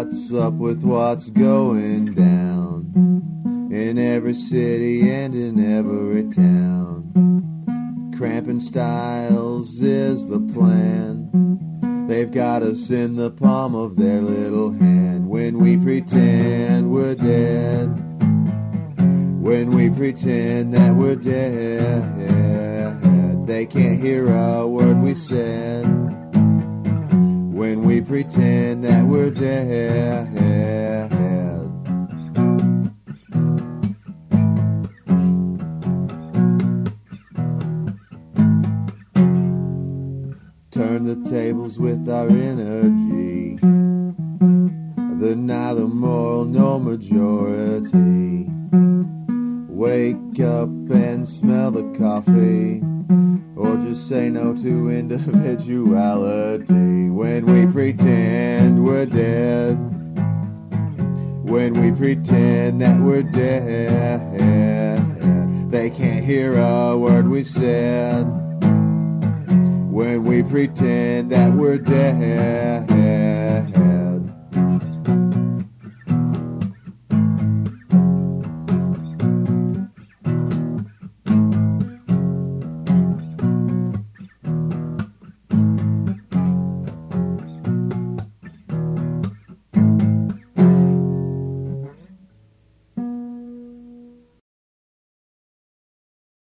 What's up with what's going down in every city and in every town? Cramping styles is the plan. They've got us in the palm of their little hand. When we pretend we're dead, when we pretend that we're dead, they can't hear a word we said. When we pretend that we're dead, turn the tables with our energy. They're neither moral nor majority. Wake up and smell the coffee, or just say no to individuality. When we pretend we're dead, when we pretend that we're dead, they can't hear a word we said. When we pretend that we're dead.